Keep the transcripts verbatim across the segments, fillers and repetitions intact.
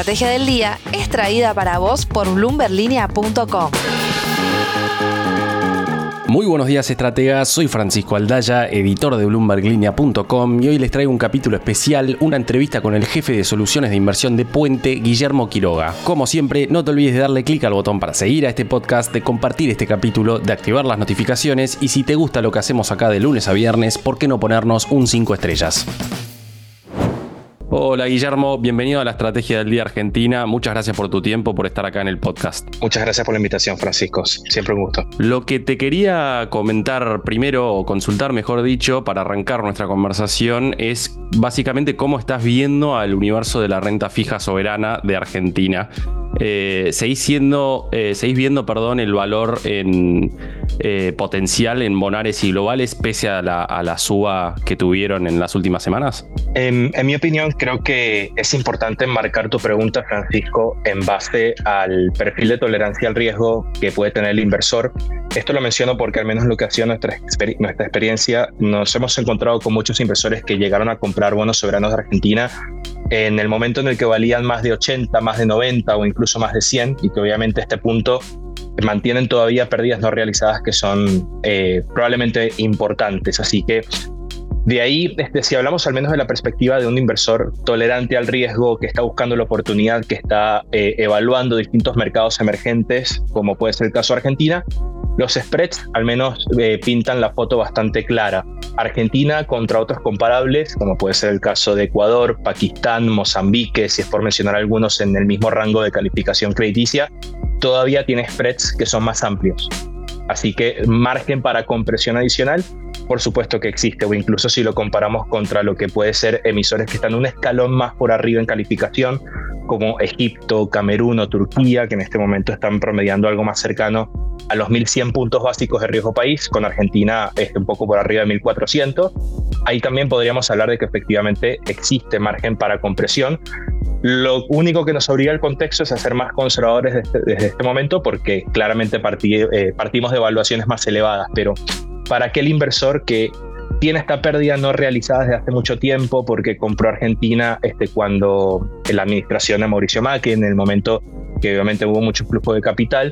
estrategia del día es traída para vos por bloomberg linea punto com. Muy buenos días, estrategas. Soy Francisco Aldaya, editor de bloomberg linea punto com, y hoy les traigo un capítulo especial, una entrevista con el jefe de soluciones de inversión de Puente, Guillermo Quiroga. Como siempre, no te olvides de darle clic al botón para seguir a este podcast, de compartir este capítulo, de activar las notificaciones y si te gusta lo que hacemos acá de lunes a viernes, ¿por qué no ponernos un cinco estrellas? Hola Guillermo, bienvenido a la Estrategia del Día Argentina. Muchas gracias por tu tiempo, por estar acá en el podcast. Muchas gracias por la invitación, Francisco. Siempre un gusto. Lo que te quería comentar primero, o consultar mejor dicho, para arrancar nuestra conversación, es básicamente cómo estás viendo al universo de la renta fija soberana de Argentina. Eh, seguís, siendo, eh, seguís viendo perdón, el valor en eh, potencial en bonares y globales pese a la, a la suba que tuvieron en las últimas semanas? En, en mi opinión, creo que es importante enmarcar tu pregunta, Francisco, en base al perfil de tolerancia al riesgo que puede tener el inversor. Esto lo menciono porque al menos lo que ha sido nuestra, exper- nuestra experiencia, nos hemos encontrado con muchos inversores que llegaron a comprar bonos soberanos de Argentina en el momento en el que valían más de ochenta, más de noventa o incluso más de cien, y que obviamente a este punto mantienen todavía pérdidas no realizadas que son eh, probablemente importantes. Así que de ahí, este, si hablamos al menos de la perspectiva de un inversor tolerante al riesgo, que está buscando la oportunidad, que está eh, evaluando distintos mercados emergentes, como puede ser el caso de Argentina, los spreads al menos eh, pintan la foto bastante clara. Argentina contra otros comparables, como puede ser el caso de Ecuador, Pakistán, Mozambique, si es por mencionar algunos en el mismo rango de calificación crediticia, todavía tiene spreads que son más amplios. Así que margen para compresión adicional, por supuesto que existe, o incluso si lo comparamos contra lo que puede ser emisores que están un escalón más por arriba en calificación, como Egipto, Camerún o Turquía, que en este momento están promediando algo más cercano a los mil cien puntos básicos de riesgo país, con Argentina este, un poco por arriba de mil cuatrocientos. Ahí también podríamos hablar de que efectivamente existe margen para compresión. Lo único que nos obliga el contexto es a ser más conservadores desde, desde este momento, porque claramente partí, eh, partimos de evaluaciones más elevadas, pero para aquel inversor que tiene esta pérdida no realizada desde hace mucho tiempo porque compró Argentina este, cuando la administración de Mauricio Macri, en el momento que obviamente hubo mucho flujo de capital,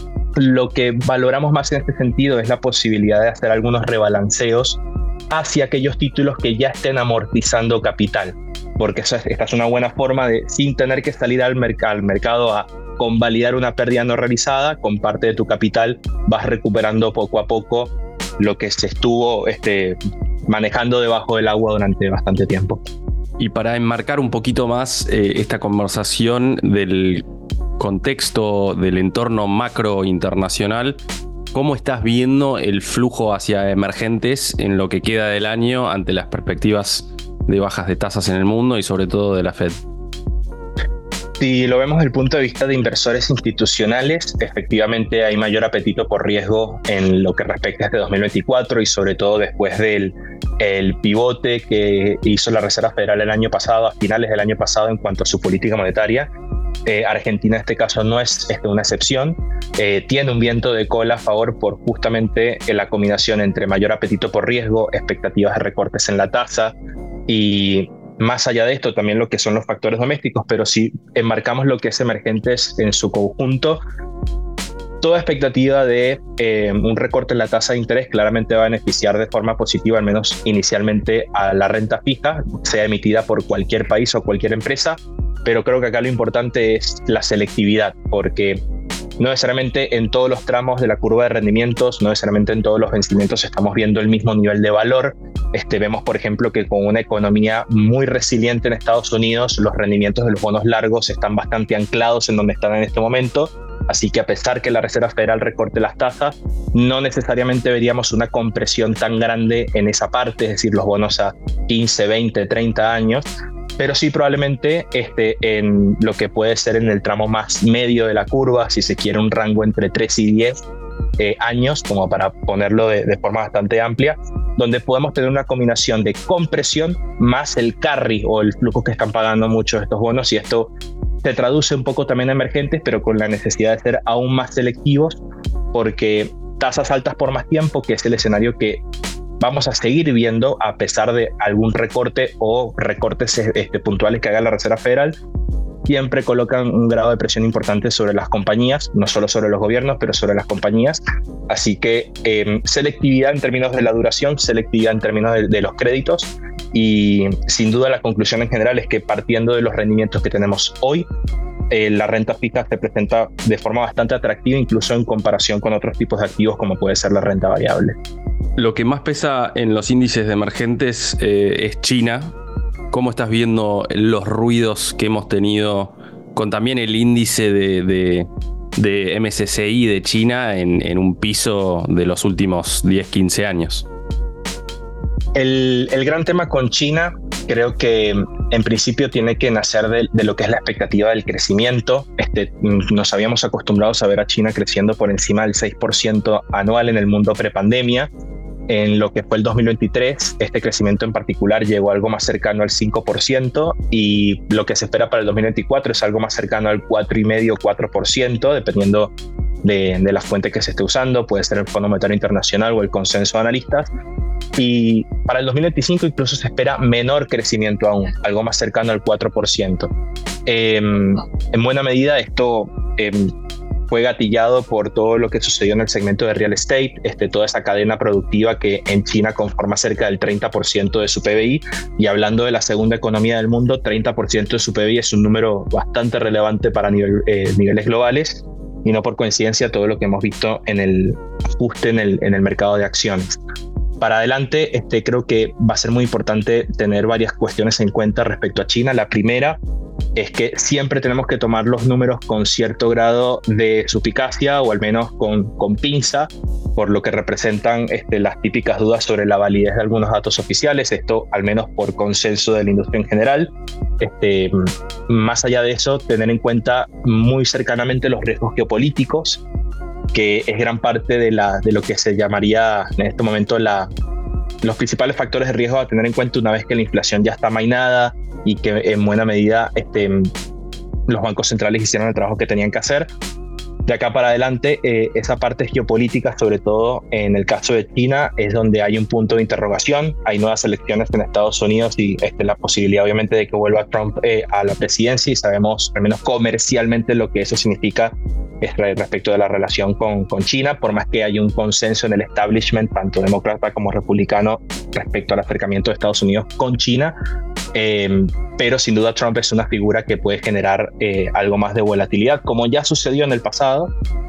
lo que valoramos más en este sentido es la posibilidad de hacer algunos rebalanceos hacia aquellos títulos que ya estén amortizando capital, porque esa, esta es una buena forma de, sin tener que salir al, merc- al mercado a convalidar una pérdida no realizada, con parte de tu capital vas recuperando poco a poco lo que se estuvo este, manejando debajo del agua durante bastante tiempo. Y para enmarcar un poquito más eh, esta conversación del contexto del entorno macro internacional, ¿cómo estás viendo el flujo hacia emergentes en lo que queda del año ante las perspectivas de bajas de tasas en el mundo y sobre todo de la Fed? Si lo vemos desde el punto de vista de inversores institucionales, efectivamente hay mayor apetito por riesgo en lo que respecta a este dos mil veinticuatro y sobre todo después del el pivote que hizo la Reserva Federal el año pasado, a finales del año pasado, en cuanto a su política monetaria. Eh, Argentina en este caso no es este, una excepción, eh, tiene un viento de cola a favor por justamente eh, la combinación entre mayor apetito por riesgo, expectativas de recortes en la tasa y más allá de esto también lo que son los factores domésticos, pero si enmarcamos lo que es emergentes en su conjunto, toda expectativa de eh, un recorte en la tasa de interés claramente va a beneficiar de forma positiva, al menos inicialmente, a la renta fija, sea emitida por cualquier país o cualquier empresa, pero creo que acá lo importante es la selectividad, porque no necesariamente en todos los tramos de la curva de rendimientos, no necesariamente en todos los vencimientos estamos viendo el mismo nivel de valor. Este, vemos, por ejemplo, que con una economía muy resiliente en Estados Unidos, los rendimientos de los bonos largos están bastante anclados en donde están en este momento. Así que a pesar que la Reserva Federal recorte las tasas, no necesariamente veríamos una compresión tan grande en esa parte, es decir, los bonos a quince, veinte, treinta años, pero sí probablemente este, en lo que puede ser en el tramo más medio de la curva, si se quiere un rango entre tres y diez eh, años, como para ponerlo de, de forma bastante amplia, donde podemos tener una combinación de compresión más el carry o el flujo que están pagando muchos de estos bonos, y esto se traduce un poco también a emergentes, pero con la necesidad de ser aún más selectivos, porque tasas altas por más tiempo, que es el escenario que vamos a seguir viendo a pesar de algún recorte o recortes este, puntuales que haga la Reserva Federal, siempre colocan un grado de presión importante sobre las compañías, no solo sobre los gobiernos, pero sobre las compañías. Así que eh, selectividad en términos de la duración, selectividad en términos de, de los créditos, y sin duda la conclusión en general es que partiendo de los rendimientos que tenemos hoy, eh, la renta fija se presenta de forma bastante atractiva, incluso en comparación con otros tipos de activos como puede ser la renta variable. Lo que más pesa en los índices de emergentes eh, es China. ¿Cómo estás viendo los ruidos que hemos tenido con también el índice de, de, de M S C I de China en, en un piso de los últimos diez, quince años? El, el gran tema con China creo que en principio tiene que nacer de, de lo que es la expectativa del crecimiento. Este, nos habíamos acostumbrado a ver a China creciendo por encima del seis por ciento anual en el mundo prepandemia. En lo que fue el dos mil veintitrés, este crecimiento en particular llegó a algo más cercano al cinco por ciento, y lo que se espera para el dos mil veinticuatro es algo más cercano al cuatro coma cinco por ciento, cuatro por ciento, dependiendo de, de la fuente que se esté usando. Puede ser el Fondo Monetario Internacional o el consenso de analistas. Y para el dos mil veinticinco incluso se espera menor crecimiento aún, algo más cercano al cuatro por ciento. Eh, en buena medida esto eh, fue gatillado por todo lo que sucedió en el segmento de real estate, este, toda esa cadena productiva que en China conforma cerca del treinta por ciento de su P B I, y hablando de la segunda economía del mundo, treinta por ciento de su P B I es un número bastante relevante para nivel, eh, niveles globales, y no por coincidencia todo lo que hemos visto en el ajuste en el, en el mercado de acciones. Para adelante, este, creo que va a ser muy importante tener varias cuestiones en cuenta respecto a China. La primera es que siempre tenemos que tomar los números con cierto grado de suspicacia, o al menos con, con pinza, por lo que representan este, las típicas dudas sobre la validez de algunos datos oficiales, esto al menos por consenso de la industria en general. Este, más allá de eso, tener en cuenta muy cercanamente los riesgos geopolíticos, que es gran parte de, la, de lo que se llamaría en este momento la, los principales factores de riesgo a tener en cuenta una vez que la inflación ya está amainada y que en buena medida este, los bancos centrales hicieron el trabajo que tenían que hacer. De acá para adelante, eh, esa parte geopolítica, sobre todo en el caso de China, es donde hay un punto de interrogación. Hay nuevas elecciones en Estados Unidos y este, la posibilidad obviamente de que vuelva Trump eh, a la presidencia, y sabemos al menos comercialmente lo que eso significa respecto de la relación con, con China, por más que haya un consenso en el establishment, tanto demócrata como republicano, respecto al acercamiento de Estados Unidos con China. Eh, pero sin duda Trump es una figura que puede generar eh, algo más de volatilidad, como ya sucedió en el pasado.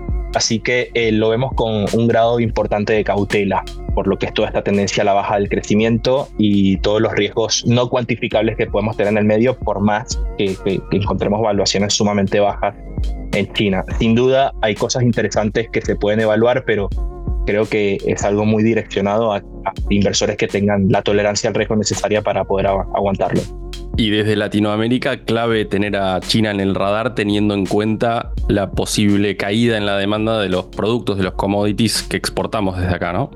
Así que eh, lo vemos con un grado importante de cautela, por lo que es toda esta tendencia a la baja del crecimiento y todos los riesgos no cuantificables que podemos tener en el medio, por más que, que, que encontremos evaluaciones sumamente bajas en China. Sin duda hay cosas interesantes que se pueden evaluar, pero creo que es algo muy direccionado a, a inversores que tengan la tolerancia al riesgo necesaria para poder agu- aguantarlo. Y desde Latinoamérica, clave tener a China en el radar, teniendo en cuenta la posible caída en la demanda de los productos, de los commodities que exportamos desde acá, ¿no?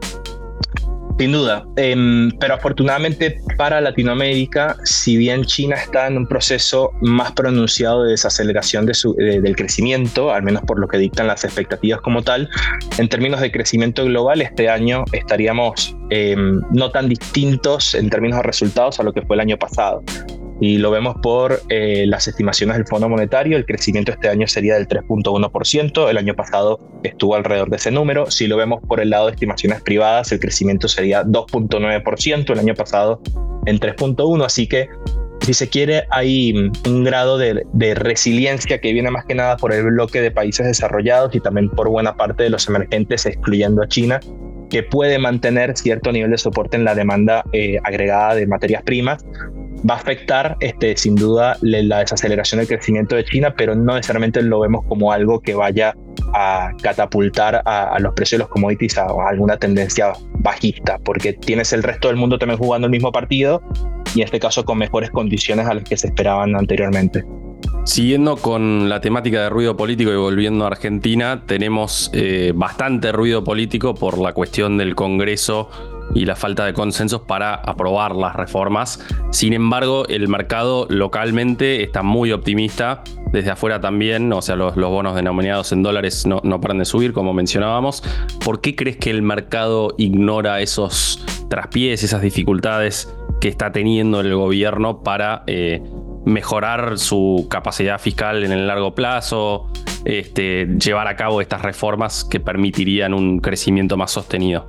Sin duda, eh, pero afortunadamente para Latinoamérica, si bien China está en un proceso más pronunciado de desaceleración de su, de, del crecimiento, al menos por lo que dictan las expectativas como tal, en términos de crecimiento global, este año estaríamos eh, no tan distintos en términos de resultados a lo que fue el año pasado. Y lo vemos por eh, las estimaciones del Fondo Monetario. El crecimiento este año sería del tres punto uno por ciento, el año pasado estuvo alrededor de ese número. Si lo vemos por el lado de estimaciones privadas, el crecimiento sería dos punto nueve por ciento, el año pasado en tres punto uno por ciento, así que si se quiere hay un grado de, de resiliencia que viene más que nada por el bloque de países desarrollados y también por buena parte de los emergentes, excluyendo a China, que puede mantener cierto nivel de soporte en la demanda eh, agregada de materias primas. Va a afectar este, sin duda la desaceleración del crecimiento de China, pero no necesariamente lo vemos como algo que vaya a catapultar a, a los precios de los commodities a, a alguna tendencia bajista, porque tienes el resto del mundo también jugando el mismo partido, y en este caso con mejores condiciones a las que se esperaban anteriormente. Siguiendo con la temática de ruido político y volviendo a Argentina, tenemos eh, bastante ruido político por la cuestión del Congreso y la falta de consensos para aprobar las reformas. Sin embargo, el mercado localmente está muy optimista, desde afuera también, o sea, los, los bonos denominados en dólares no, no paran de subir, como mencionábamos. ¿Por qué crees que el mercado ignora esos traspiés, esas dificultades que está teniendo el gobierno para eh, mejorar su capacidad fiscal en el largo plazo, este, llevar a cabo estas reformas que permitirían un crecimiento más sostenido?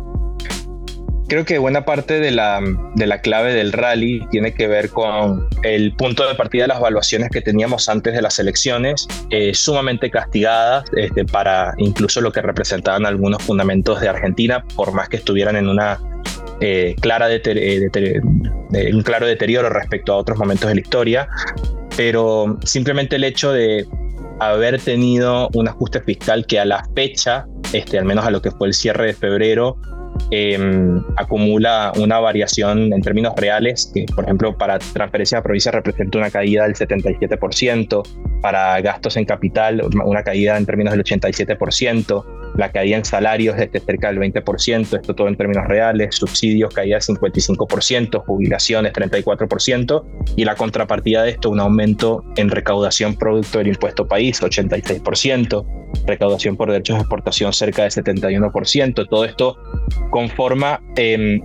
Creo que buena parte de la, de la clave del rally tiene que ver con el punto de partida de las evaluaciones que teníamos antes de las elecciones, eh, sumamente castigadas este, para incluso lo que representaban algunos fundamentos de Argentina, por más que estuvieran en una eh, clara deter- deter- de un claro deterioro respecto a otros momentos de la historia, pero simplemente el hecho de haber tenido un ajuste fiscal que a la fecha, este, al menos a lo que fue el cierre de febrero, Eh, acumula una variación en términos reales que, por ejemplo, para transferencias a provincias representa una caída del setenta y siete por ciento, para gastos en capital una caída en términos del ochenta y siete por ciento, la caída en salarios desde cerca del veinte por ciento, esto todo en términos reales, subsidios caída del cincuenta y cinco por ciento, jubilaciones treinta y cuatro por ciento, y la contrapartida de esto un aumento en recaudación producto del impuesto país ochenta y seis por ciento, recaudación por derechos de exportación cerca del setenta y uno por ciento. Todo esto conforma eh,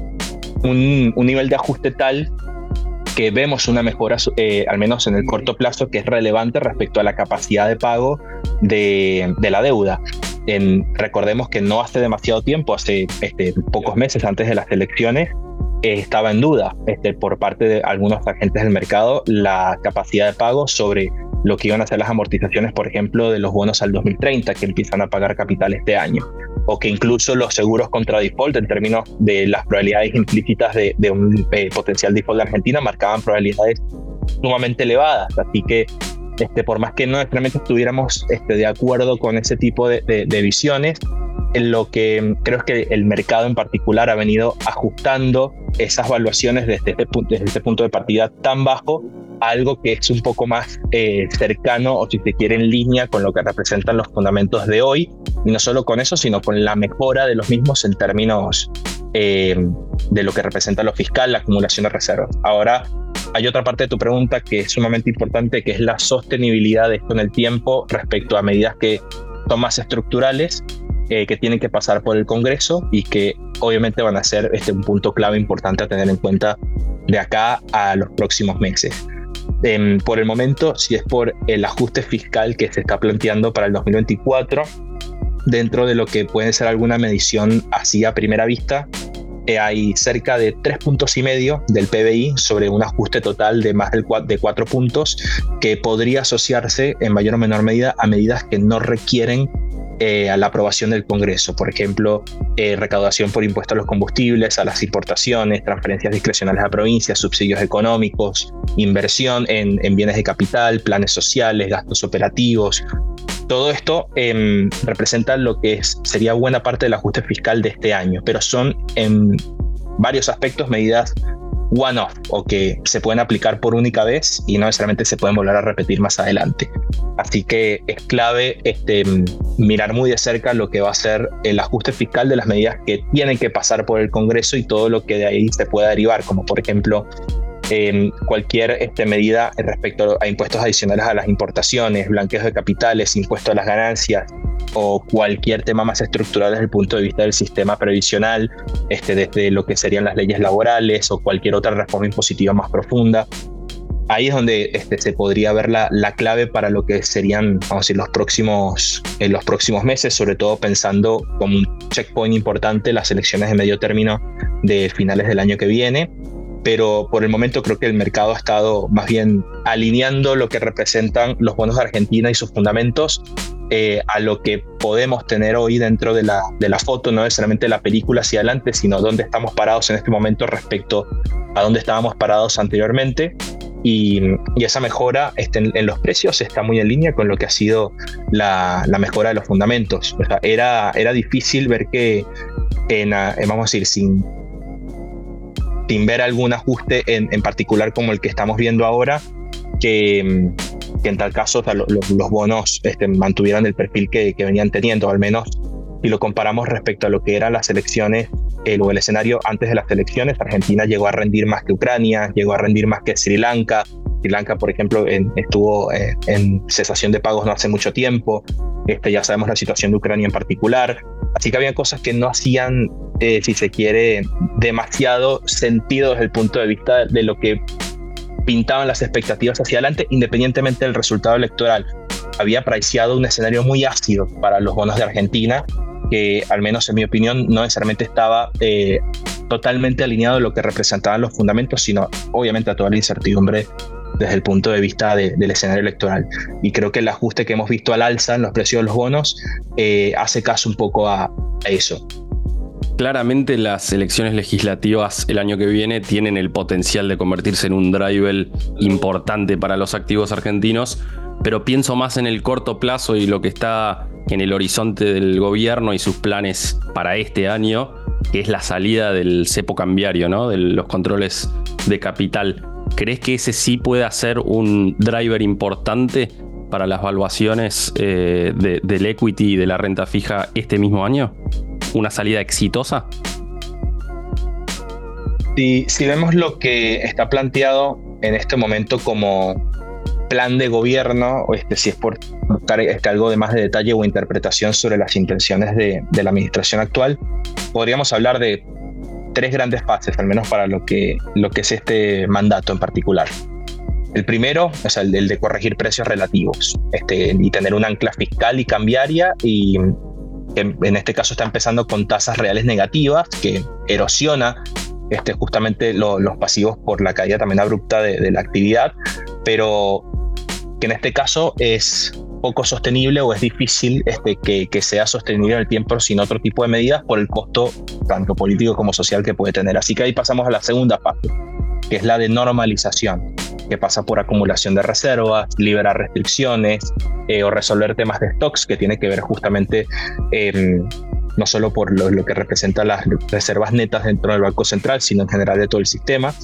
un, un nivel de ajuste tal que vemos una mejora, eh, al menos en el corto plazo, que es relevante respecto a la capacidad de pago de, de la deuda. En, recordemos que no hace demasiado tiempo, hace este, pocos meses antes de las elecciones, eh, estaba en duda este, por parte de algunos agentes del mercado la capacidad de pago sobre lo que iban a ser las amortizaciones, por ejemplo, de los bonos al dos mil treinta, que empiezan a pagar capital este año, o que incluso los seguros contra default, en términos de las probabilidades implícitas de, de un eh, potencial default de Argentina, marcaban probabilidades sumamente elevadas. Así que este, por más que no necesariamente estuviéramos este, de acuerdo con ese tipo de, de, de visiones, en lo que creo es que el mercado en particular ha venido ajustando esas valuaciones desde este punto, desde este punto de partida tan bajo a algo que es un poco más eh, cercano, o si se quiere en línea con lo que representan los fundamentos de hoy, y no solo con eso, sino con la mejora de los mismos en términos eh, de lo que representa lo fiscal, la acumulación de reservas. Ahora, hay otra parte de tu pregunta que es sumamente importante, que es la sostenibilidad de esto en el tiempo respecto a medidas que son más estructurales, eh, que tienen que pasar por el Congreso y que obviamente van a ser este, un punto clave importante a tener en cuenta de acá a los próximos meses. Eh, por el momento, si es por el ajuste fiscal que se está planteando para el dos mil veinticuatro, dentro de lo que puede ser alguna medición así a primera vista, eh, hay cerca de tres puntos y medio del P B I sobre un ajuste total de más del de cuatro puntos, que podría asociarse en mayor o menor medida a medidas que no requieren Eh, a la aprobación del Congreso. Por ejemplo, eh, recaudación por impuestos a los combustibles, a las importaciones, transferencias discrecionales a provincias, subsidios económicos, inversión en, en bienes de capital, planes sociales, gastos operativos. Todo esto eh, representa lo que es, sería buena parte del ajuste fiscal de este año, pero son en varios aspectos medidas one-off, o que se pueden aplicar por única vez y no necesariamente se pueden volver a repetir más adelante. Así que es clave este, mirar muy de cerca lo que va a ser el ajuste fiscal de las medidas que tienen que pasar por el Congreso y todo lo que de ahí se pueda derivar, como por ejemplo eh, cualquier este, medida respecto a impuestos adicionales a las importaciones, blanqueo de capitales, impuesto a las ganancias, o cualquier tema más estructural desde el punto de vista del sistema previsional, este, desde lo que serían las leyes laborales o cualquier otra reforma impositiva más profunda. Ahí es donde este, se podría ver la, la clave para lo que serían, vamos a decir, los próximos, en los próximos meses, sobre todo pensando como un checkpoint importante las elecciones de medio término de finales del año que viene. Pero por el momento creo que el mercado ha estado más bien alineando lo que representan los bonos de Argentina y sus fundamentos eh, a lo que podemos tener hoy dentro de la, de la foto, no necesariamente la película hacia adelante, sino dónde estamos parados en este momento respecto a dónde estábamos parados anteriormente. Y, y esa mejora este, en, en los precios está muy en línea con lo que ha sido la, la mejora de los fundamentos. O sea, era, era difícil ver que, en, en, vamos a decir, sin... sin ver algún ajuste en, en particular como el que estamos viendo ahora, que, que en tal caso o sea, lo, lo, los bonos este, mantuvieran el perfil que, que venían teniendo, al menos si lo comparamos respecto a lo que eran las elecciones el, o el escenario antes de las elecciones. Argentina llegó a rendir más que Ucrania, llegó a rendir más que Sri Lanka. Sri Lanka, por ejemplo, en, estuvo eh, en cesación de pagos no hace mucho tiempo. Este, ya sabemos la situación de Ucrania en particular. Así que había cosas que no hacían, eh, si se quiere, demasiado sentido desde el punto de vista de lo que pintaban las expectativas hacia adelante independientemente del resultado electoral. Había priceado un escenario muy ácido para los bonos de Argentina, que al menos en mi opinión no necesariamente estaba eh, totalmente alineado a lo que representaban los fundamentos, sino obviamente a toda la incertidumbre desde el punto de vista de, del escenario electoral. Y creo que el ajuste que hemos visto al alza en los precios de los bonos eh, hace caso un poco a, a eso. Claramente las elecciones legislativas el año que viene tienen el potencial de convertirse en un driver importante para los activos argentinos, pero pienso más en el corto plazo y lo que está en el horizonte del gobierno y sus planes para este año, que es la salida del cepo cambiario, ¿no? De los controles de capital. ¿Crees que ese sí puede ser un driver importante para las valuaciones eh, de, del equity y de la renta fija este mismo año? ¿Una salida exitosa? Si, si vemos lo que está planteado en este momento como plan de gobierno, o este, si es por buscar este, algo de más de detalle o interpretación sobre las intenciones de, de la administración actual, podríamos hablar de tres grandes fases, al menos para lo que, lo que es este mandato en particular. El primero es el, el de corregir precios relativos este, y tener un ancla fiscal y cambiaria, y que en este caso está empezando con tasas reales negativas, que erosiona este, justamente lo, los pasivos por la caída también abrupta de, de la actividad, pero que en este caso es poco sostenible o es difícil este, que, que sea sostenible en el tiempo sin otro tipo de medidas por el costo tanto político como social que puede tener. Así que ahí pasamos a la segunda fase, que es la de normalización, que pasa por acumulación de reservas, liberar restricciones eh, o resolver temas de stocks, que tiene que ver justamente eh, no solo por lo, lo que representa las reservas netas dentro del Banco Central, sino en general de todo el sistema.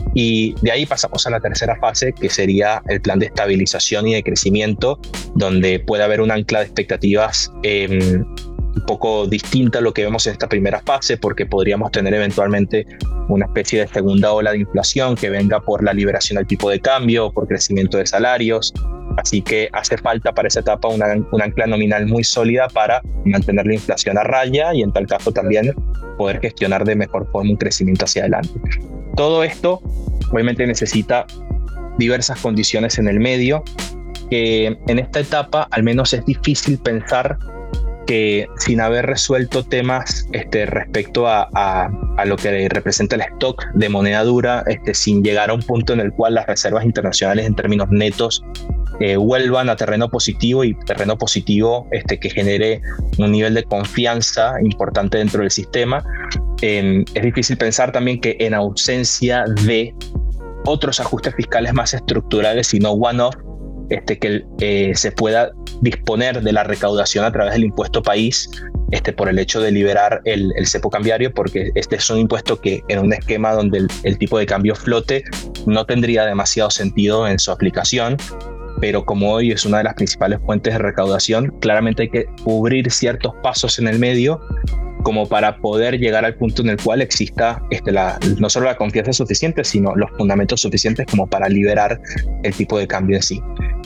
Y de ahí pasamos a la tercera fase, que sería el plan de estabilización y de crecimiento, donde puede haber un ancla de expectativas eh, un poco distinta a lo que vemos en esta primera fase, porque podríamos tener eventualmente una especie de segunda ola de inflación que venga por la liberación del tipo de cambio, por crecimiento de salarios. Así que hace falta para esa etapa una, una ancla nominal muy sólida para mantener la inflación a raya y en tal caso también poder gestionar de mejor forma un crecimiento hacia adelante. Todo esto obviamente necesita diversas condiciones en el medio, que en esta etapa al menos es difícil pensar que sin haber resuelto temas este, respecto a, a, a lo que representa el stock de moneda dura, este, sin llegar a un punto en el cual las reservas internacionales en términos netos eh, vuelvan a terreno positivo y terreno positivo este, que genere un nivel de confianza importante dentro del sistema. Eh, es difícil pensar también que en ausencia de otros ajustes fiscales más estructurales y no one-off, Este, que eh, se pueda disponer de la recaudación a través del impuesto país este, por el hecho de liberar el, el cepo cambiario, porque este es un impuesto que en un esquema donde el, el tipo de cambio flote no tendría demasiado sentido en su aplicación, pero como hoy es una de las principales fuentes de recaudación, claramente hay que cubrir ciertos pasos en el medio como para poder llegar al punto en el cual exista este, la, no solo la confianza suficiente, sino los fundamentos suficientes como para liberar el tipo de cambio en sí.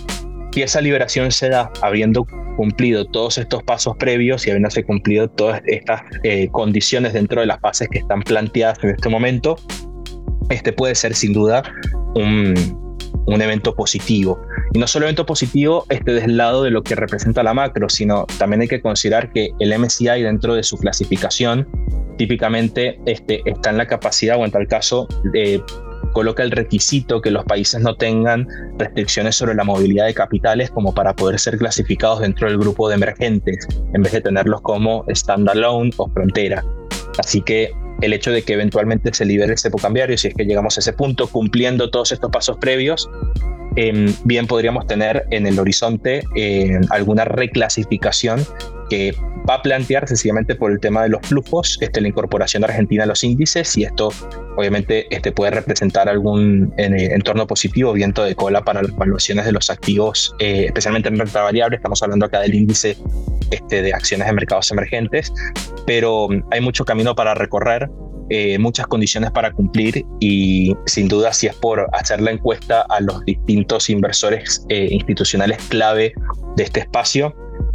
Si esa liberación se da habiendo cumplido todos estos pasos previos y habiéndose cumplido todas estas eh, condiciones dentro de las fases que están planteadas en este momento, este puede ser sin duda un, un evento positivo. Y no solo evento positivo este, desde el lado de lo que representa la macro, sino también hay que considerar que el M S C I dentro de su clasificación típicamente este, está en la capacidad, o en tal caso eh, coloca el requisito que los países no tengan restricciones sobre la movilidad de capitales como para poder ser clasificados dentro del grupo de emergentes, en vez de tenerlos como standalone o frontera. Así que el hecho de que eventualmente se libere el cepo cambiario, si es que llegamos a ese punto, cumpliendo todos estos pasos previos, eh, bien podríamos tener en el horizonte eh, alguna reclasificación que va a plantear sencillamente por el tema de los flujos, este, la incorporación de Argentina a los índices, y esto obviamente este, puede representar algún en, entorno positivo, viento de cola para las valuaciones de los activos, eh, especialmente en renta variable. Estamos hablando acá del índice este, de acciones de mercados emergentes, pero hay mucho camino para recorrer, eh, muchas condiciones para cumplir, y sin duda si es por hacer la encuesta a los distintos inversores eh, institucionales clave de este espacio,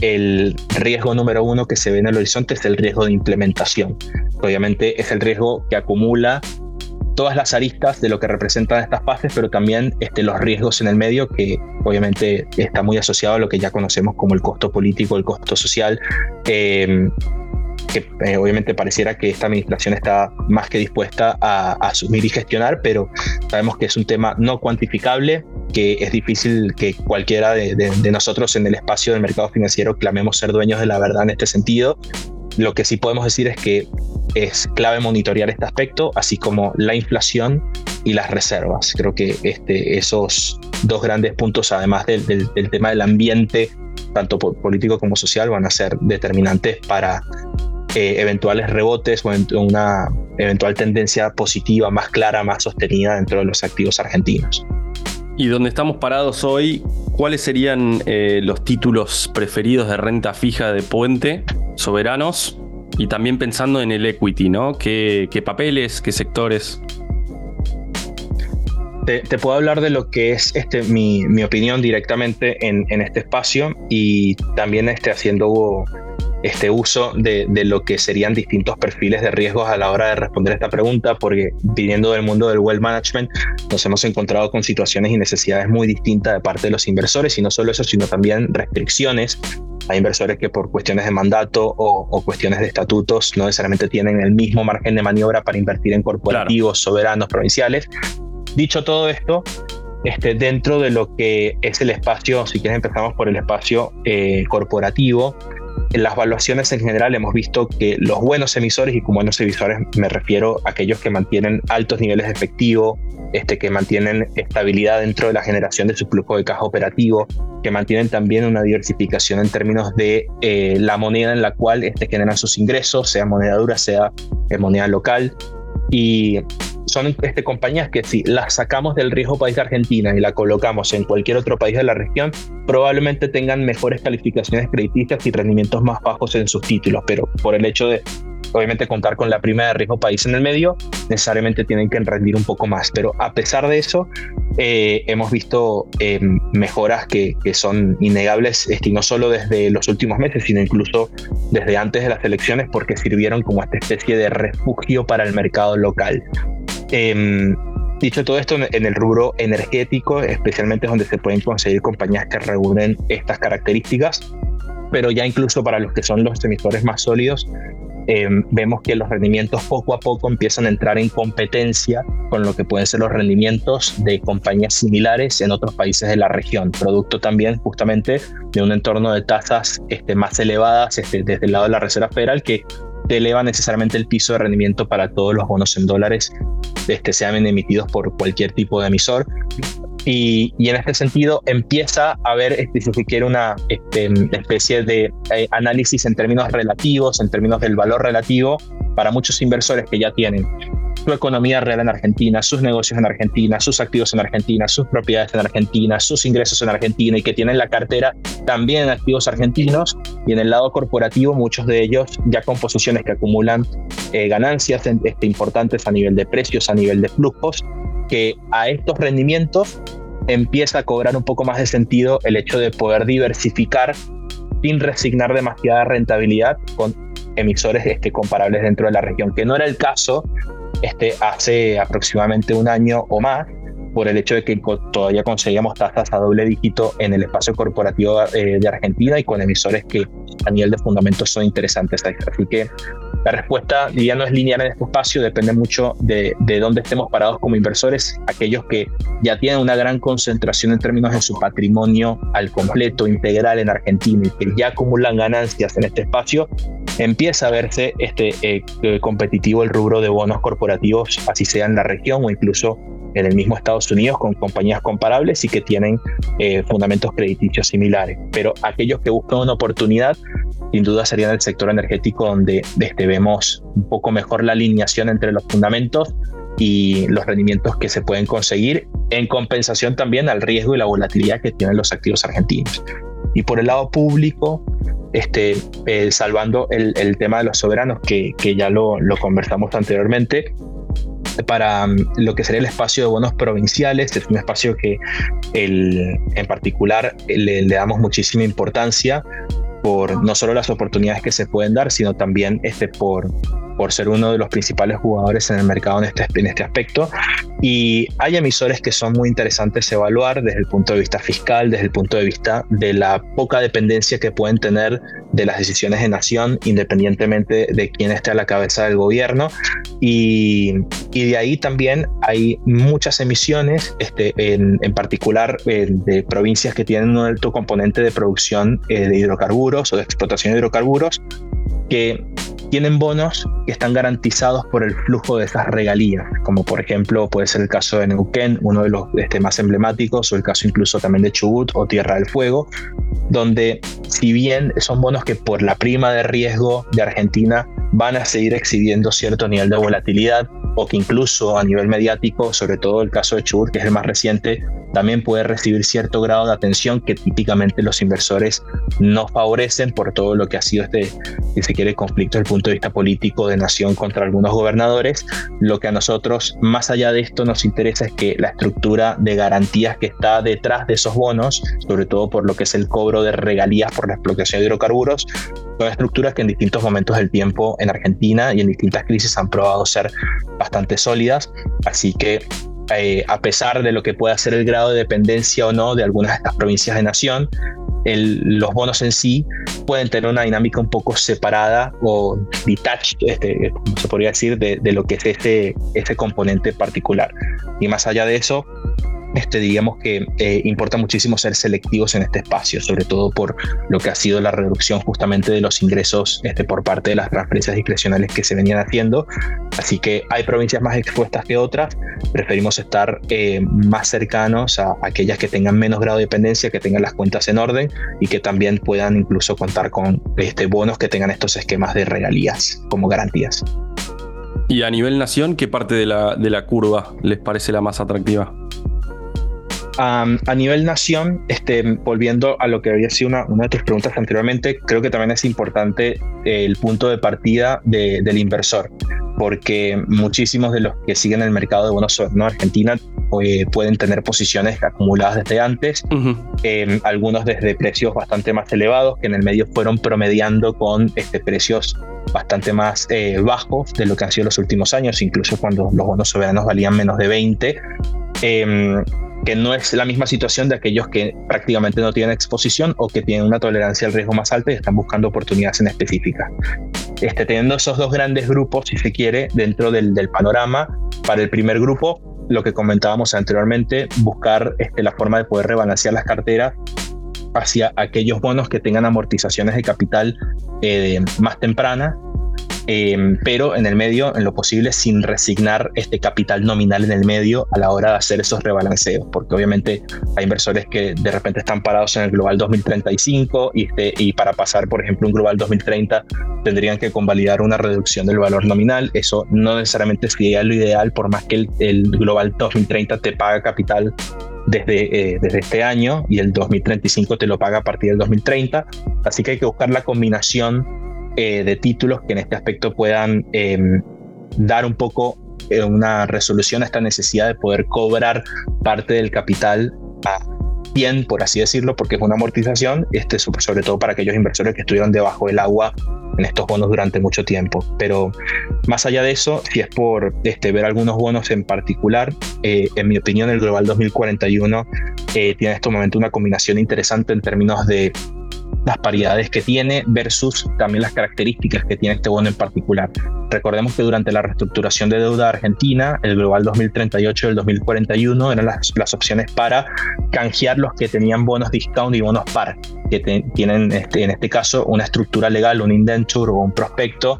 el riesgo número uno que se ve en el horizonte es el riesgo de implementación. Obviamente es el riesgo que acumula todas las aristas de lo que representan estas fases, pero también este, los riesgos en el medio, que obviamente está muy asociado a lo que ya conocemos como el costo político, el costo social, eh, que eh, obviamente pareciera que esta administración está más que dispuesta a, a asumir y gestionar, pero sabemos que es un tema no cuantificable, que es difícil que cualquiera de, de, de nosotros en el espacio del mercado financiero clamemos ser dueños de la verdad en este sentido. Lo que sí podemos decir es que es clave monitorear este aspecto, así como la inflación y las reservas. Creo que este, esos dos grandes puntos, además del, del, del tema del ambiente, tanto político como social, van a ser determinantes para eh, eventuales rebotes o una eventual tendencia positiva más clara, más sostenida dentro de los activos argentinos. Y donde estamos parados hoy, ¿cuáles serían eh, los títulos preferidos de renta fija de Puente, soberanos? Y también pensando en el equity, ¿no? ¿Qué, qué papeles, qué sectores? Te, te puedo hablar de lo que es este, mi, mi opinión directamente en, en este espacio, y también este, haciendo este uso de, de lo que serían distintos perfiles de riesgos a la hora de responder esta pregunta, porque viniendo del mundo del wealth management nos hemos encontrado con situaciones y necesidades muy distintas de parte de los inversores, y no solo eso, sino también restricciones. Hay inversores que por cuestiones de mandato o, o cuestiones de estatutos no necesariamente tienen el mismo margen de maniobra para invertir en corporativos, claro, soberanos, provinciales. Dicho todo esto, este, dentro de lo que es el espacio, si quieres empezamos por el espacio eh, corporativo, en las valuaciones en general hemos visto que los buenos emisores, y con buenos emisores me refiero a aquellos que mantienen altos niveles de efectivo, este, que mantienen estabilidad dentro de la generación de su flujo de caja operativo, que mantienen también una diversificación en términos de eh, la moneda en la cual este, generan sus ingresos, sea moneda dura, sea eh, moneda local. Y son este, compañías que si las sacamos del riesgo país de Argentina y la colocamos en cualquier otro país de la región, probablemente tengan mejores calificaciones crediticias y rendimientos más bajos en sus títulos, pero por el hecho de obviamente contar con la prima de riesgo país en el medio, necesariamente tienen que rendir un poco más. Pero a pesar de eso, eh, hemos visto eh, mejoras que, que son innegables, este, y no solo desde los últimos meses, sino incluso desde antes de las elecciones, porque sirvieron como esta especie de refugio para el mercado local. Eh, dicho todo esto, en el rubro energético, especialmente es donde se pueden conseguir compañías que reúnen estas características, pero ya incluso para los que son los emisores más sólidos, Eh, vemos que los rendimientos poco a poco empiezan a entrar en competencia con lo que pueden ser los rendimientos de compañías similares en otros países de la región, producto también justamente de un entorno de tasas este, más elevadas este, desde el lado de la Reserva Federal, que te eleva necesariamente el piso de rendimiento para todos los bonos en dólares, este, sean emitidos por cualquier tipo de emisor. Y, y en este sentido empieza a haber, este, si se quiere, una este, especie de eh, análisis en términos relativos, en términos del valor relativo, para muchos inversores que ya tienen su economía real en Argentina, sus negocios en Argentina, sus activos en Argentina, sus propiedades en Argentina, sus ingresos en Argentina, y que tienen la cartera también en activos argentinos. Y en el lado corporativo, muchos de ellos ya con posiciones que acumulan eh, ganancias este, importantes a nivel de precios, a nivel de flujos, que a estos rendimientos empieza a cobrar un poco más de sentido el hecho de poder diversificar sin resignar demasiada rentabilidad con emisores este, comparables dentro de la región, que no era el caso este, hace aproximadamente un año o más, por el hecho de que todavía conseguíamos tasas a doble dígito en el espacio corporativo eh, de Argentina, y con emisores que a nivel de fundamentos son interesantes. Así que la respuesta ya no es lineal en este espacio, depende mucho de, de dónde estemos parados como inversores. Aquellos que ya tienen una gran concentración en términos de su patrimonio al completo, integral en Argentina, y que ya acumulan ganancias en este espacio, empieza a verse este, eh, competitivo el rubro de bonos corporativos, así sea en la región o incluso en el mismo Estados Unidos, con compañías comparables y que tienen eh, fundamentos crediticios similares. Pero aquellos que buscan una oportunidad, sin duda sería en el sector energético, donde este, vemos un poco mejor la alineación entre los fundamentos y los rendimientos que se pueden conseguir, en compensación también al riesgo y la volatilidad que tienen los activos argentinos. Y por el lado público, este, eh, salvando el, el tema de los soberanos, que, que ya lo, lo conversamos anteriormente, para um, lo que sería el espacio de bonos provinciales, es un espacio que el, en particular le, le damos muchísima importancia por no solo las oportunidades que se pueden dar, sino también este, por, por ser uno de los principales jugadores en el mercado en este, en este aspecto. Y hay emisores que son muy interesantes evaluar desde el punto de vista fiscal, desde el punto de vista de la poca dependencia que pueden tener de las decisiones de nación, independientemente de quién esté a la cabeza del gobierno. Y, y de ahí también hay muchas emisiones, este, en, en particular eh, de provincias que tienen un alto componente de producción eh, de hidrocarburos o de explotación de hidrocarburos, que tienen bonos que están garantizados por el flujo de esas regalías, como por ejemplo puede ser el caso de Neuquén, uno de los este, más emblemáticos, o el caso incluso también de Chubut o Tierra del Fuego, donde si bien son bonos que por la prima de riesgo de Argentina van a seguir exhibiendo cierto nivel de volatilidad, o que incluso a nivel mediático, sobre todo el caso de Chubut, que es el más reciente, también puede recibir cierto grado de atención que típicamente los inversores no favorecen por todo lo que ha sido este, si se quiere, conflicto desde el punto de vista político de nación contra algunos gobernadores. Lo que a nosotros, más allá de esto, nos interesa es que la estructura de garantías que está detrás de esos bonos, sobre todo por lo que es el cobro de regalías por la explotación de hidrocarburos, son estructuras que en distintos momentos del tiempo en Argentina y en distintas crisis han probado ser bastante sólidas. Así que Eh, a pesar de lo que pueda ser el grado de dependencia o no de algunas de estas provincias de nación, el, los bonos en sí pueden tener una dinámica un poco separada o detached, este, como se podría decir, de, de lo que es este, este componente particular. Y más allá de eso, este, digamos que eh, importa muchísimo ser selectivos en este espacio, sobre todo por lo que ha sido la reducción justamente de los ingresos este, por parte de las transferencias discrecionales que se venían haciendo. Así que hay provincias más expuestas que otras. Preferimos estar eh, más cercanos a aquellas que tengan menos grado de dependencia, que tengan las cuentas en orden y que también puedan incluso contar con este, bonos que tengan estos esquemas de regalías como garantías. Y a nivel nación, ¿qué parte de la, de la curva les parece la más atractiva? Um, a nivel nación, este, volviendo a lo que había sido una, una de tus preguntas anteriormente, creo que también es importante eh, el punto de partida de, del inversor, porque muchísimos de los que siguen el mercado de bonos no Argentina eh, pueden tener posiciones acumuladas desde antes, uh-huh. eh, algunos desde precios bastante más elevados que en el medio fueron promediando con este, precios bastante más eh, bajos de lo que han sido los últimos años, incluso cuando los bonos soberanos valían menos de veinte. Eh, que no es la misma situación de aquellos que prácticamente no tienen exposición o que tienen una tolerancia al riesgo más alta y están buscando oportunidades en específica. Este, teniendo esos dos grandes grupos, si se quiere, dentro del, del panorama, para el primer grupo, lo que comentábamos anteriormente, buscar este, la forma de poder rebalancear las carteras hacia aquellos bonos que tengan amortizaciones de capital eh, más tempranas, Eh, pero en el medio, en lo posible, sin resignar este capital nominal en el medio a la hora de hacer esos rebalanceos, porque obviamente hay inversores que de repente están parados en el Global dos mil treinta y cinco y, este, y para pasar, por ejemplo, un Global dos mil treinta tendrían que convalidar una reducción del valor nominal. Eso no necesariamente sería lo ideal, por más que el, el Global dos mil treinta te paga capital desde, eh, desde este año y el dos mil treinta y cinco te lo paga a partir del dos mil treinta, así que hay que buscar la combinación Eh, de títulos que en este aspecto puedan eh, dar un poco eh, una resolución a esta necesidad de poder cobrar parte del capital a cien, por así decirlo, porque es una amortización, este, sobre todo para aquellos inversores que estuvieron debajo del agua en estos bonos durante mucho tiempo. Pero más allá de eso, si es por este, ver algunos bonos en particular, eh, en mi opinión el Global dos mil cuarenta y uno eh, tiene en este momento una combinación interesante en términos de las paridades que tiene versus también las características que tiene este bono en particular. Recordemos que durante la reestructuración de deuda argentina, el Global dos mil treinta y ocho y el dos mil cuarenta y uno eran las, las opciones para canjear los que tenían bonos discount y bonos par, que te, tienen este, en este caso una estructura legal, un indenture o un prospecto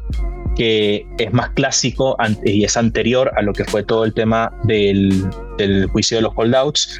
que es más clásico y es anterior a lo que fue todo el tema del, del juicio de los holdouts.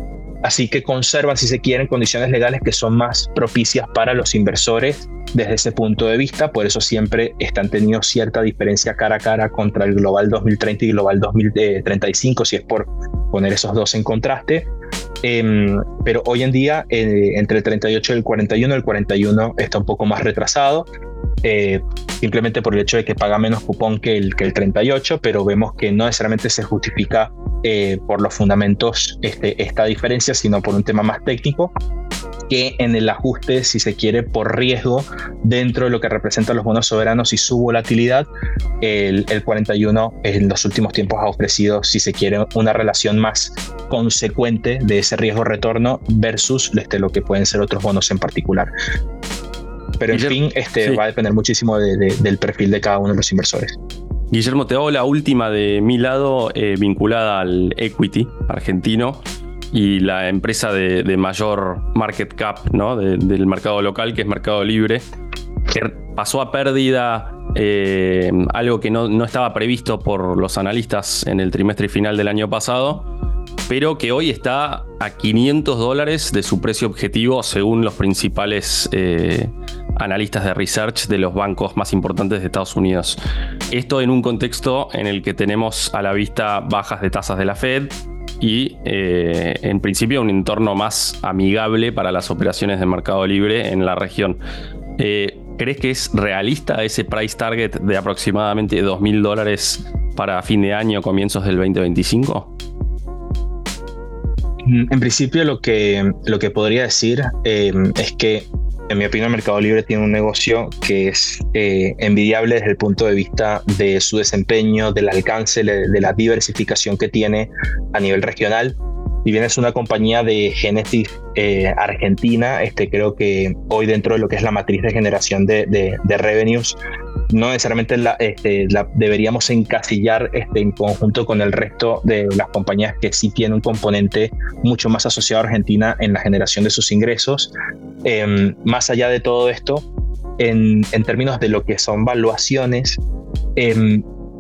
Así que conservan, si se quieren, condiciones legales que son más propicias para los inversores desde ese punto de vista. Por eso siempre están teniendo cierta diferencia cara a cara contra el Global dos mil treinta y Global dos mil treinta y cinco, si es por poner esos dos en contraste. Eh, pero hoy en día, eh, entre el treinta y ocho y el cuarenta y uno, el cuarenta y uno está un poco más retrasado, eh, simplemente por el hecho de que paga menos cupón que el, que el treinta y ocho, pero vemos que no necesariamente se justifica eh, por los fundamentos este, esta diferencia, sino por un tema más técnico. que en el ajuste, si se quiere, por riesgo dentro de lo que representan los bonos soberanos y su volatilidad, el, el cuarenta y uno en los últimos tiempos ha ofrecido, si se quiere, una relación más consecuente de ese riesgo-retorno versus este, lo que pueden ser otros bonos en particular. Pero en Guillermo, fin, este, sí. va a depender muchísimo de, de, del perfil de cada uno de los inversores. Guillermo, te hago la última de mi lado, eh, vinculada al equity argentino y la empresa de, de mayor market cap, ¿no? de, del mercado local, que es Mercado Libre, que pasó a pérdida, eh, algo que no, no estaba previsto por los analistas en el trimestre final del año pasado, pero que hoy está a quinientos dólares de su precio objetivo según los principales eh, analistas de research de los bancos más importantes de Estados Unidos. Esto en un contexto en el que tenemos a la vista bajas de tasas de la Fed y eh, en principio un entorno más amigable para las operaciones de Mercado Libre en la región. Eh, ¿Crees que es realista ese price target de aproximadamente dos mil dólares para fin de año, comienzos del veinte veinticinco? En principio, lo que, lo que podría decir eh, es que, en mi opinión, Mercado Libre tiene un negocio que es eh, envidiable desde el punto de vista de su desempeño, del alcance, de la diversificación que tiene a nivel regional. Si bien es una compañía de génesis eh, argentina, este, creo que hoy dentro de lo que es la matriz de generación de, de, de revenues, no necesariamente la, este, la deberíamos encasillar este, en conjunto con el resto de las compañías que sí tienen un componente mucho más asociado a Argentina en la generación de sus ingresos. Eh, más allá de todo esto, en, en términos de lo que son valuaciones, eh,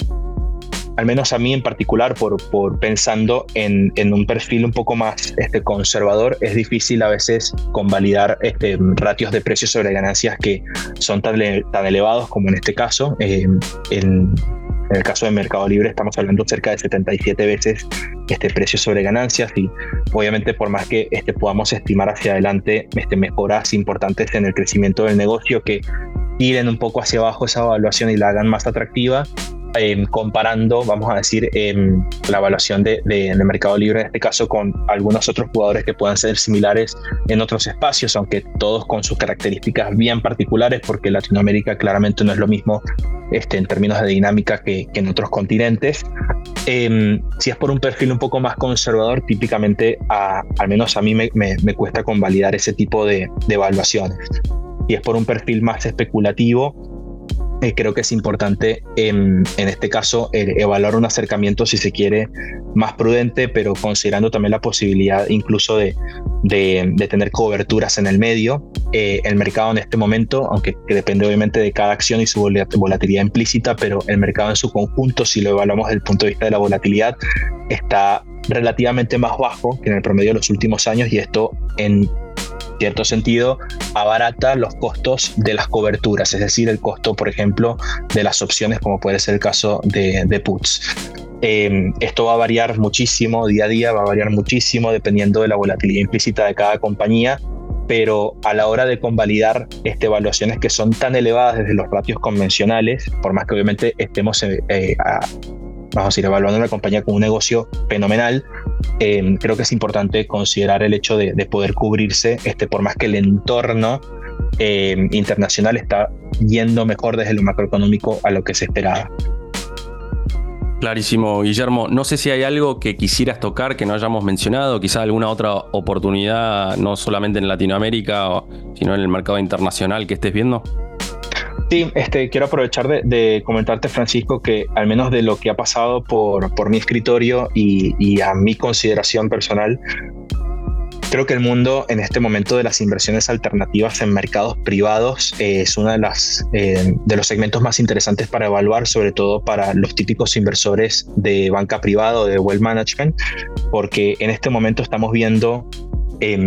al menos a mí en particular, por, por pensando en, en un perfil un poco más este, conservador, es difícil a veces convalidar este, ratios de precios sobre ganancias que son tan, tan elevados como en este caso. Eh, en, en el caso de Mercado Libre estamos hablando cerca de setenta y siete veces este precio sobre ganancias, y obviamente por más que este, podamos estimar hacia adelante este, mejoras importantes en el crecimiento del negocio que tiren un poco hacia abajo esa evaluación y la hagan más atractiva, Eh, comparando, vamos a decir, eh, la evaluación de, de, de Mercado Libre en este caso con algunos otros jugadores que puedan ser similares en otros espacios, aunque todos con sus características bien particulares, porque Latinoamérica claramente no es lo mismo este, en términos de dinámica que, que en otros continentes. Eh, si es por un perfil un poco más conservador, típicamente, a, al menos a mí me, me, me cuesta convalidar ese tipo de, de evaluaciones. Si es por un perfil más especulativo, Eh, creo que es importante en, en este caso eh, evaluar un acercamiento, si se quiere, más prudente, pero considerando también la posibilidad incluso de, de, de tener coberturas en el medio. Eh, el mercado en este momento, aunque que depende obviamente de cada acción y su volatilidad implícita, pero el mercado en su conjunto, si lo evaluamos desde el punto de vista de la volatilidad, está relativamente más bajo que en el promedio de los últimos años, y esto en cierto sentido abarata los costos de las coberturas, es decir, el costo, por ejemplo, de las opciones, como puede ser el caso de, de puts. Eh, esto va a variar muchísimo día a día, va a variar muchísimo dependiendo de la volatilidad implícita de cada compañía, pero a la hora de convalidar este, evaluaciones que son tan elevadas desde los ratios convencionales, por más que obviamente estemos eh, eh, a, vamos a decir, evaluando la compañía como un negocio fenomenal, eh, creo que es importante considerar el hecho de, de poder cubrirse, este, por más que el entorno eh, internacional está yendo mejor desde lo macroeconómico a lo que se esperaba. Clarísimo, Guillermo. No sé si hay algo que quisieras tocar que no hayamos mencionado, quizá alguna otra oportunidad, no solamente en Latinoamérica, sino en el mercado internacional que estés viendo. Sí, este, quiero aprovechar de, de comentarte, Francisco, que al menos de lo que ha pasado por, por mi escritorio y, y a mi consideración personal, creo que el mundo en este momento de las inversiones alternativas en mercados privados eh, es uno de, las, eh, de los segmentos más interesantes para evaluar, sobre todo para los típicos inversores de banca privada o de wealth management, porque en este momento estamos viendo eh,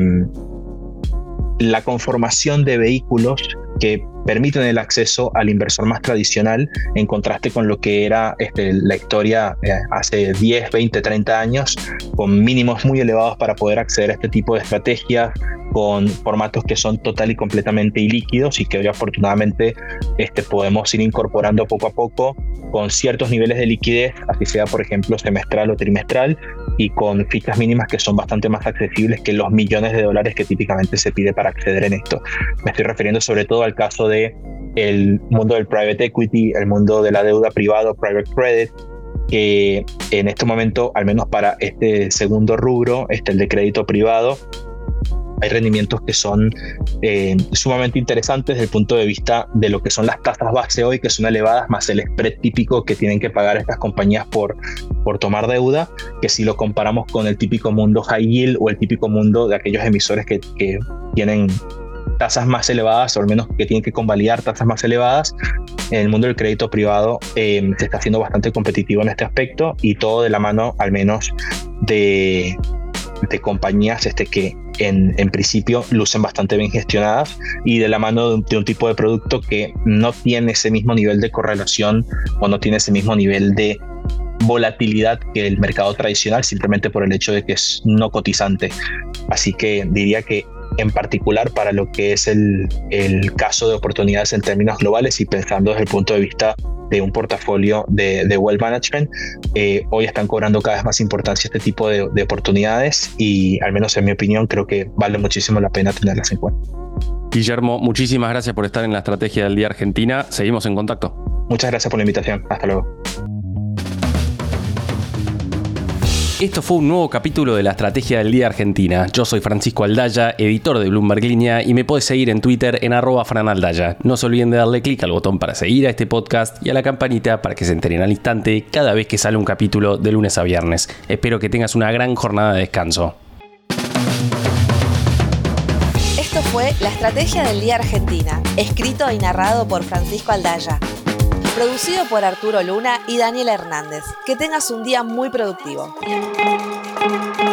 la conformación de vehículos que permiten el acceso al inversor más tradicional, en contraste con lo que era este, la historia eh, hace diez, veinte, treinta años, con mínimos muy elevados para poder acceder a este tipo de estrategias, con formatos que son total y completamente ilíquidos y que hoy afortunadamente este, podemos ir incorporando poco a poco con ciertos niveles de liquidez, así sea por ejemplo semestral o trimestral, y con fichas mínimas que son bastante más accesibles que los millones de dólares que típicamente se pide para acceder en esto. Me estoy refiriendo sobre todo al caso de el mundo del private equity, el mundo de la deuda privada, private credit, que en este momento, al menos para este segundo rubro, este, el de crédito privado, hay rendimientos que son eh, sumamente interesantes desde el punto de vista de lo que son las tasas base hoy, que son elevadas, más el spread típico que tienen que pagar estas compañías por, por tomar deuda, que si lo comparamos con el típico mundo high yield o el típico mundo de aquellos emisores que, que tienen tasas más elevadas, o al menos que tienen que convalidar tasas más elevadas, en el mundo del crédito privado eh, se está haciendo bastante competitivo en este aspecto, y todo de la mano al menos de, de compañías este, que En, en principio lucen bastante bien gestionadas, y de la mano de un, de un tipo de producto que no tiene ese mismo nivel de correlación o no tiene ese mismo nivel de volatilidad que el mercado tradicional, simplemente por el hecho de que es no cotizante. Así que diría que en particular para lo que es el, el caso de oportunidades en términos globales y pensando desde el punto de vista de un portafolio de, de wealth management, eh, hoy están cobrando cada vez más importancia este tipo de, de oportunidades, y al menos en mi opinión creo que vale muchísimo la pena tenerlas en cuenta. Guillermo, muchísimas gracias por estar en la Estrategia del Día Argentina. Seguimos en contacto. Muchas gracias por la invitación. Hasta luego. Esto fue un nuevo capítulo de la Estrategia del Día Argentina. Yo soy Francisco Aldaya, editor de Bloomberg Línea, y me podés seguir en Twitter en arroba franaldaya. No se olviden de darle clic al botón para seguir a este podcast y a la campanita para que se enteren al instante cada vez que sale un capítulo de lunes a viernes. Espero que tengas una gran jornada de descanso. Esto fue La Estrategia del Día Argentina, escrito y narrado por Francisco Aldaya. Producido por Arturo Luna y Daniel Hernández. Que tengas un día muy productivo.